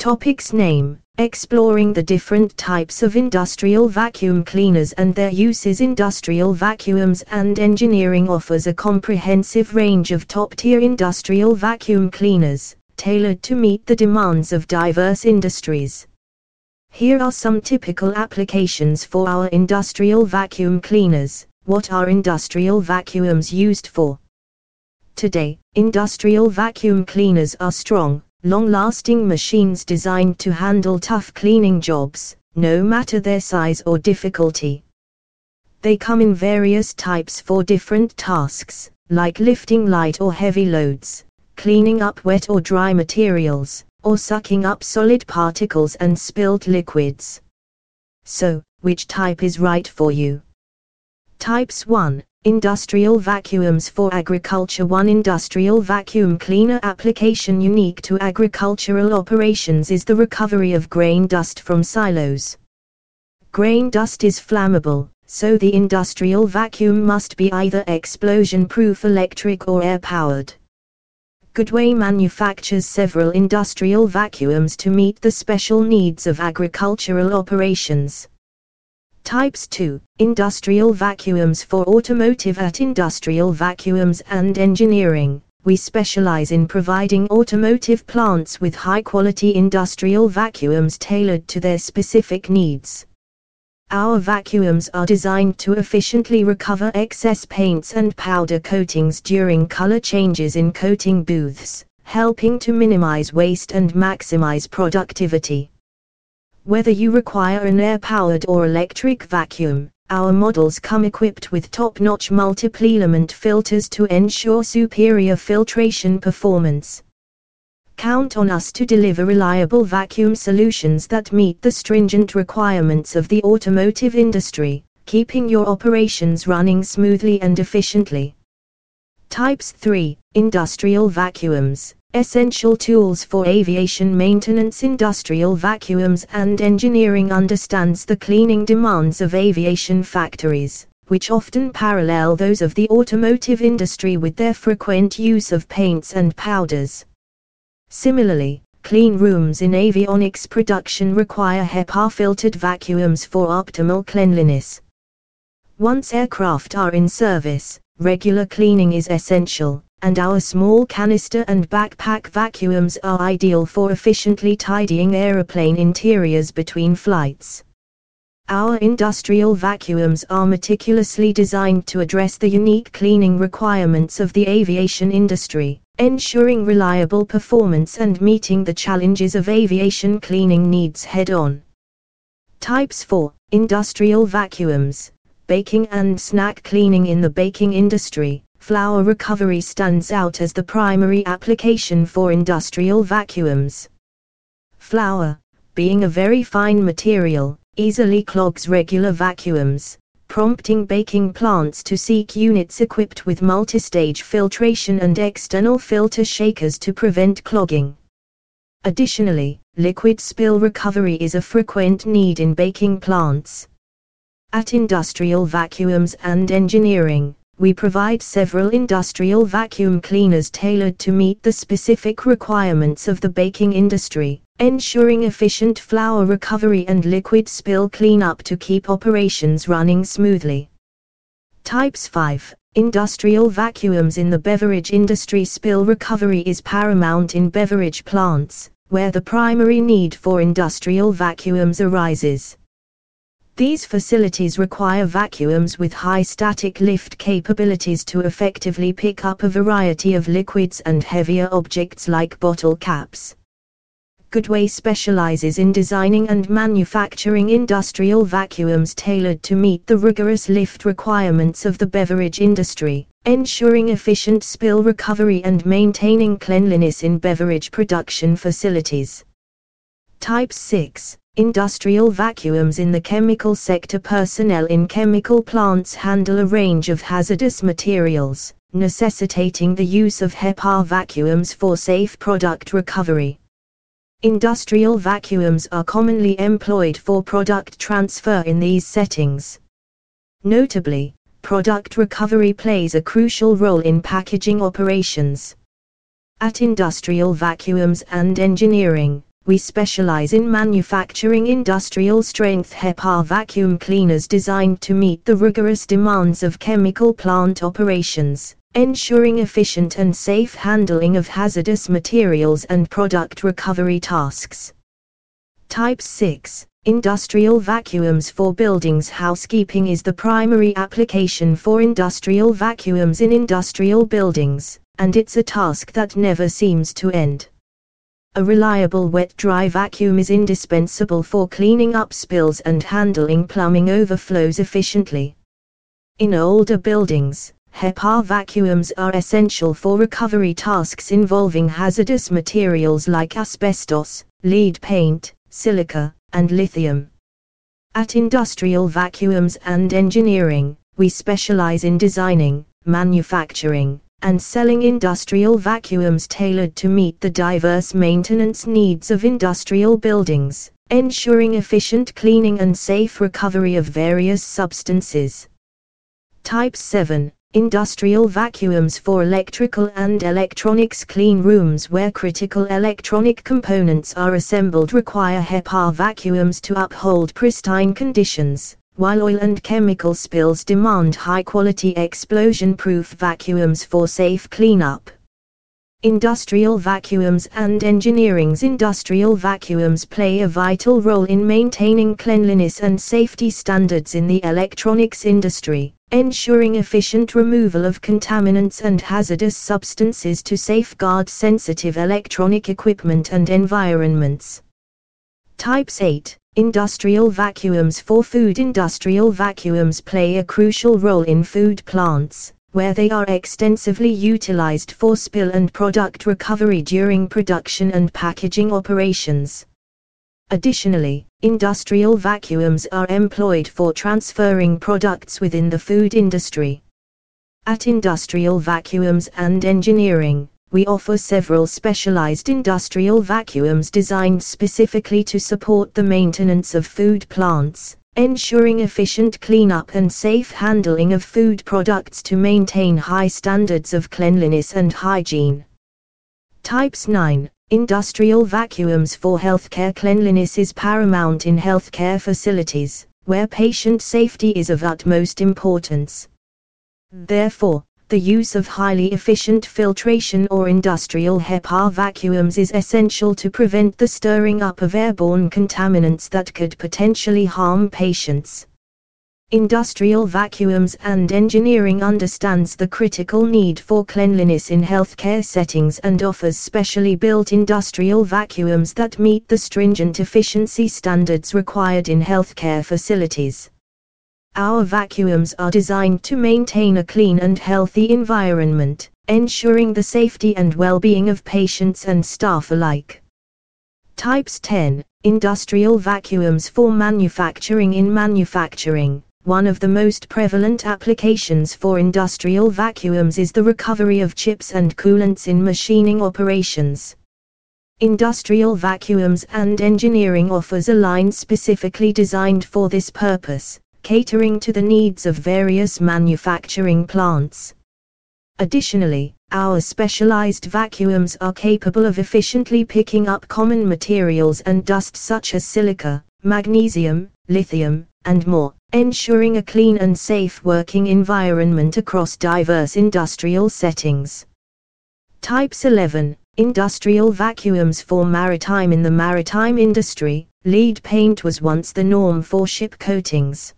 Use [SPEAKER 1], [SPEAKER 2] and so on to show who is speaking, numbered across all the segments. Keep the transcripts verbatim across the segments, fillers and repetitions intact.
[SPEAKER 1] Topics name, exploring the different types of industrial vacuum cleaners and their uses. Industrial vacuums and engineering offers a comprehensive range of top-tier industrial vacuum cleaners, tailored to meet the demands of diverse industries. Here are some typical applications for our industrial vacuum cleaners. What are industrial vacuums used for? Today, industrial vacuum cleaners are strong, long-lasting machines designed to handle tough cleaning jobs, no matter their size or difficulty. They come in various types for different tasks, like lifting light or heavy loads, cleaning up wet or dry materials, or sucking up solid particles and spilt liquids. So, which type is right for you? Types one. Industrial vacuums for agriculture. One industrial vacuum cleaner application unique to agricultural operations is the recovery of grain dust from silos. Grain dust is flammable, so the industrial vacuum must be either explosion-proof, electric or air-powered. Goodway manufactures several industrial vacuums to meet the special needs of agricultural operations. Types two. Industrial vacuums for automotive. At Industrial Vacuums and Engineering, we specialize in providing automotive plants with high-quality industrial vacuums tailored to their specific needs. Our vacuums are designed to efficiently recover excess paints and powder coatings during color changes in coating booths, helping to minimize waste and maximize productivity. Whether you require an air-powered or electric vacuum, our models come equipped with top-notch multiple element filters to ensure superior filtration performance. Count on us to deliver reliable vacuum solutions that meet the stringent requirements of the automotive industry, keeping your operations running smoothly and efficiently. Types three. Industrial vacuums, essential tools for aviation maintenance. Industrial Vacuums and Engineering understands the cleaning demands of aviation factories, which often parallel those of the automotive industry with their frequent use of paints and powders. Similarly, clean rooms in avionics production require HEPA-filtered vacuums for optimal cleanliness. Once aircraft are in service, regular cleaning is essential, and our small canister and backpack vacuums are ideal for efficiently tidying aeroplane interiors between flights. Our industrial vacuums are meticulously designed to address the unique cleaning requirements of the aviation industry, ensuring reliable performance and meeting the challenges of aviation cleaning needs head-on. Types four. Industrial vacuums, baking and snack cleaning. In the baking industry, flour recovery stands out as the primary application for industrial vacuums. Flour, being a very fine material, easily clogs regular vacuums, prompting baking plants to seek units equipped with multi-stage filtration and external filter shakers to prevent clogging. Additionally, liquid spill recovery is a frequent need in baking plants. At Industrial Vacuums and Engineering, we provide several industrial vacuum cleaners tailored to meet the specific requirements of the baking industry, ensuring efficient flour recovery and liquid spill cleanup to keep operations running smoothly. Types five. Industrial vacuums. In the beverage industry, spill recovery is paramount in beverage plants, where the primary need for industrial vacuums arises. These facilities require vacuums with high static lift capabilities to effectively pick up a variety of liquids and heavier objects like bottle caps. Goodway specializes in designing and manufacturing industrial vacuums tailored to meet the rigorous lift requirements of the beverage industry, ensuring efficient spill recovery and maintaining cleanliness in beverage production facilities. Type six. Industrial vacuums. In the chemical sector, personnel in chemical plants handle a range of hazardous materials, necessitating the use of HEPA vacuums for safe product recovery. Industrial vacuums are commonly employed for product transfer in these settings. Notably, product recovery plays a crucial role in packaging operations. At Industrial Vacuums and Engineering, we specialize in manufacturing industrial-strength HEPA vacuum cleaners designed to meet the rigorous demands of chemical plant operations, ensuring efficient and safe handling of hazardous materials and product recovery tasks. Type six. Industrial vacuums for buildings. Housekeeping is the primary application for industrial vacuums in industrial buildings, and it's a task that never seems to end. A reliable wet-dry vacuum is indispensable for cleaning up spills and handling plumbing overflows efficiently. In older buildings, HEPA vacuums are essential for recovery tasks involving hazardous materials like asbestos, lead paint, silica, and lithium. At Industrial Vacuums and Engineering, we specialize in designing, manufacturing, and selling industrial vacuums tailored to meet the diverse maintenance needs of industrial buildings, ensuring efficient cleaning and safe recovery of various substances. Type seven. Industrial vacuums for electrical and electronics. Clean rooms where critical electronic components are assembled require HEPA vacuums to uphold pristine conditions, while oil and chemical spills demand high-quality explosion-proof vacuums for safe cleanup. Industrial Vacuums and Engineering's industrial vacuums play a vital role in maintaining cleanliness and safety standards in the electronics industry, ensuring efficient removal of contaminants and hazardous substances to safeguard sensitive electronic equipment and environments. Types eight. Industrial vacuums for food. Industrial vacuums play a crucial role in food plants, where they are extensively utilized for spill and product recovery during production and packaging operations. Additionally, industrial vacuums are employed for transferring products within the food industry. At Industrial Vacuums and Engineering, we offer several specialized industrial vacuums designed specifically to support the maintenance of food plants, ensuring efficient cleanup and safe handling of food products to maintain high standards of cleanliness and hygiene. Types nine. Industrial vacuums for healthcare. Cleanliness is paramount in healthcare facilities, where patient safety is of utmost importance. Therefore, the use of highly efficient filtration or industrial HEPA vacuums is essential to prevent the stirring up of airborne contaminants that could potentially harm patients. Industrial Vacuums and Engineering understands the critical need for cleanliness in healthcare settings and offers specially built industrial vacuums that meet the stringent efficiency standards required in healthcare facilities. Our vacuums are designed to maintain a clean and healthy environment, ensuring the safety and well-being of patients and staff alike. Types ten. Industrial vacuums for manufacturing. In manufacturing, one of the most prevalent applications for industrial vacuums is the recovery of chips and coolants in machining operations. Industrial Vacuums and Engineering offers a line specifically designed for this purpose, catering to the needs of various manufacturing plants. Additionally, our specialized vacuums are capable of efficiently picking up common materials and dust such as silica, magnesium, lithium, and more, ensuring a clean and safe working environment across diverse industrial settings. Types eleven. Industrial vacuums for maritime. In the maritime industry, lead paint was once the norm for ship coatings.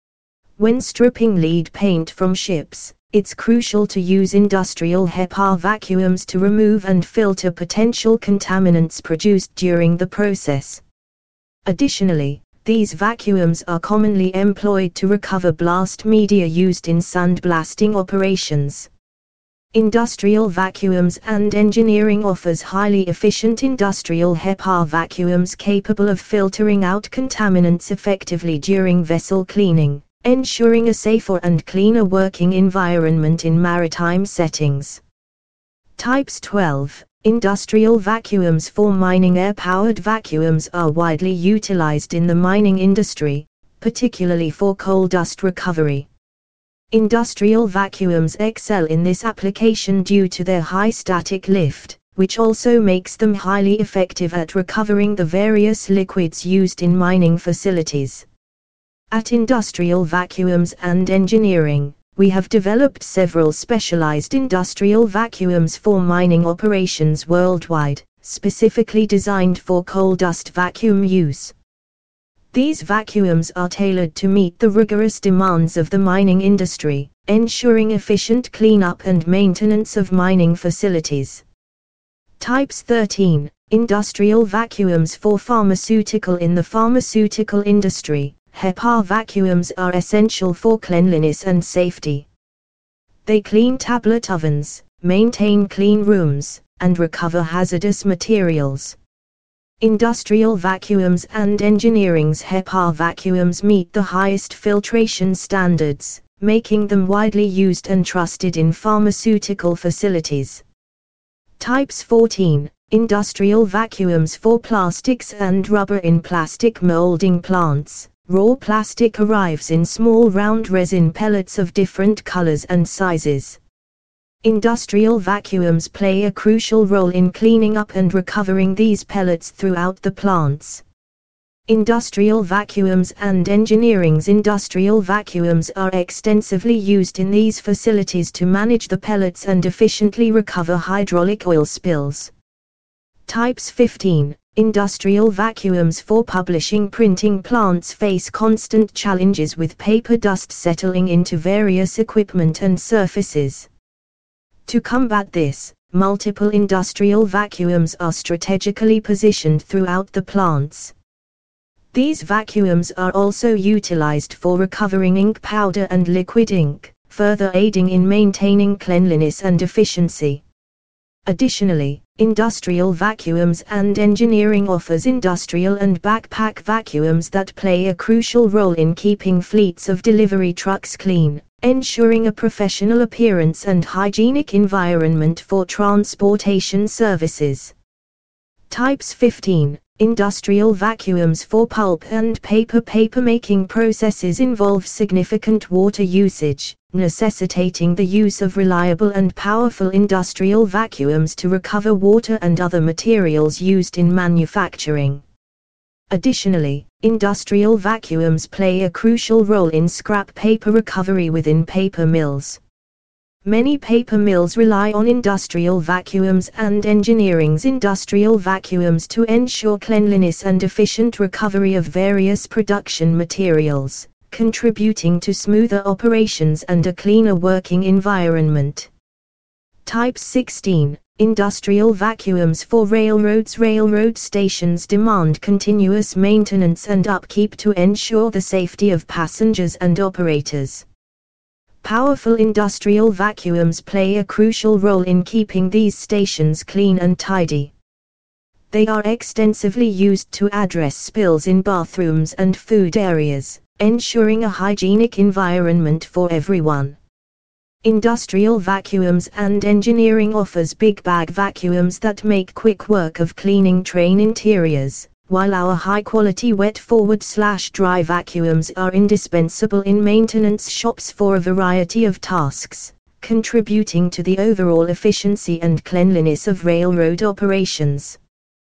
[SPEAKER 1] When stripping lead paint from ships, it's crucial to use industrial HEPA vacuums to remove and filter potential contaminants produced during the process. Additionally, these vacuums are commonly employed to recover blast media used in sandblasting operations. Industrial Vacuums and Engineering offers highly efficient industrial HEPA vacuums capable of filtering out contaminants effectively during vessel cleaning, ensuring a safer and cleaner working environment in maritime settings. Types twelve. Industrial vacuums for mining. Air-powered vacuums are widely utilized in the mining industry, particularly for coal dust recovery. Industrial vacuums excel in this application due to their high static lift, which also makes them highly effective at recovering the various liquids used in mining facilities. At Industrial Vacuums and Engineering, we have developed several specialized industrial vacuums for mining operations worldwide, specifically designed for coal dust vacuum use. These vacuums are tailored to meet the rigorous demands of the mining industry, ensuring efficient cleanup and maintenance of mining facilities. Types thirteen. Industrial vacuums for pharmaceutical. In the pharmaceutical industry, HEPA vacuums are essential for cleanliness and safety. They clean tablet ovens, maintain clean rooms, and recover hazardous materials. Industrial Vacuums and Engineering's HEPA vacuums meet the highest filtration standards, making them widely used and trusted in pharmaceutical facilities. Types fourteen. Industrial vacuums for plastics and rubber. In plastic molding plants, raw plastic arrives in small round resin pellets of different colors and sizes. Industrial vacuums play a crucial role in cleaning up and recovering these pellets throughout the plants. Industrial Vacuums and Engineering's industrial vacuums are extensively used in these facilities to manage the pellets and efficiently recover hydraulic oil spills. Types fifteen. Industrial vacuums for publishing. Printing plants face constant challenges with paper dust settling into various equipment and surfaces. To combat this, multiple industrial vacuums are strategically positioned throughout the plants. These vacuums are also utilized for recovering ink powder and liquid ink, further aiding in maintaining cleanliness and efficiency. Additionally, Industrial Vacuums and Engineering offers industrial and backpack vacuums that play a crucial role in keeping fleets of delivery trucks clean, ensuring a professional appearance and hygienic environment for transportation services. Types fifteen. Industrial vacuums for pulp and paper. Paper-making processes involve significant water usage, necessitating the use of reliable and powerful industrial vacuums to recover water and other materials used in manufacturing. Additionally, industrial vacuums play a crucial role in scrap paper recovery within paper mills. Many paper mills rely on Industrial Vacuums and Engineering's industrial vacuums to ensure cleanliness and efficient recovery of various production materials, contributing to smoother operations and a cleaner working environment. Type sixteen. Industrial vacuums for railroads. Railroad stations demand continuous maintenance and upkeep to ensure the safety of passengers and operators. Powerful industrial vacuums play a crucial role in keeping these stations clean and tidy. They are extensively used to address spills in bathrooms and food areas, ensuring a hygienic environment for everyone. Industrial Vacuums and Engineering offers big bag vacuums that make quick work of cleaning train interiors, while our high-quality wet forward-slash-dry vacuums are indispensable in maintenance shops for a variety of tasks, contributing to the overall efficiency and cleanliness of railroad operations.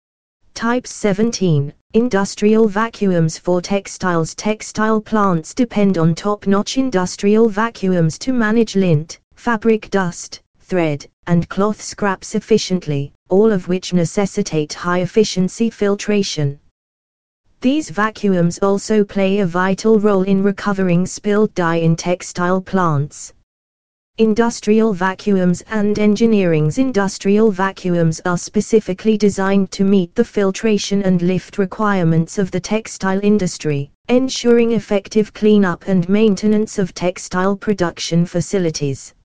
[SPEAKER 1] Type seventeen. Industrial vacuums for textiles. Textile plants depend on top-notch industrial vacuums to manage lint, fabric dust, thread, and cloth scraps efficiently, all of which necessitate high-efficiency filtration. These vacuums also play a vital role in recovering spilled dye in textile plants. Industrial Vacuums and Engineering's industrial vacuums are specifically designed to meet the filtration and lift requirements of the textile industry, ensuring effective cleanup and maintenance of textile production facilities.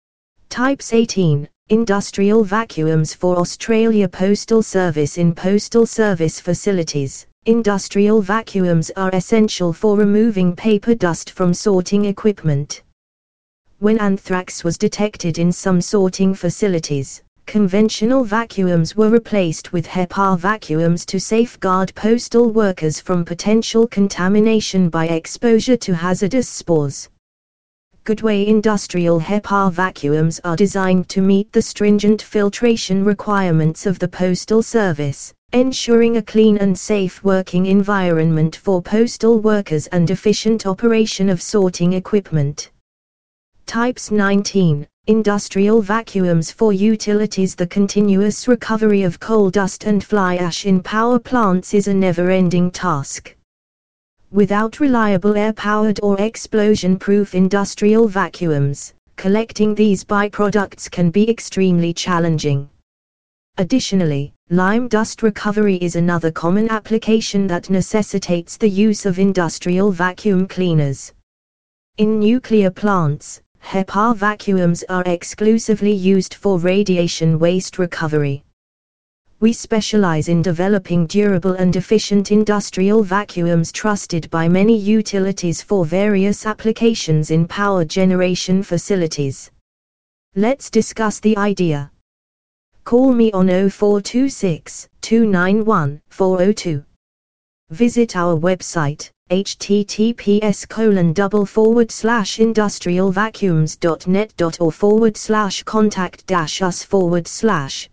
[SPEAKER 1] Types eighteen. Industrial vacuums for Australia Postal Service. In postal service facilities, industrial vacuums are essential for removing paper dust from sorting equipment. When anthrax was detected in some sorting facilities, conventional vacuums were replaced with HEPA vacuums to safeguard postal workers from potential contamination by exposure to hazardous spores. Goodway Industrial HEPA vacuums are designed to meet the stringent filtration requirements of the Postal Service, ensuring a clean and safe working environment for postal workers and efficient operation of sorting equipment. Types nineteen. Industrial vacuums for utilities. The continuous recovery of coal dust and fly ash in power plants is a never-ending task. Without reliable air-powered or explosion-proof industrial vacuums, collecting these byproducts can be extremely challenging. Additionally, lime dust recovery is another common application that necessitates the use of industrial vacuum cleaners. In nuclear plants, HEPA vacuums are exclusively used for radiation waste recovery. We specialize in developing durable and efficient industrial vacuums trusted by many utilities for various applications in power generation facilities. Let's discuss the idea. Call me on zero four two six, two nine one, four zero two. Visit our website, h t t p s colon double forward slash industrial vacuums dot net dot or forward slash contact dash us forward slash.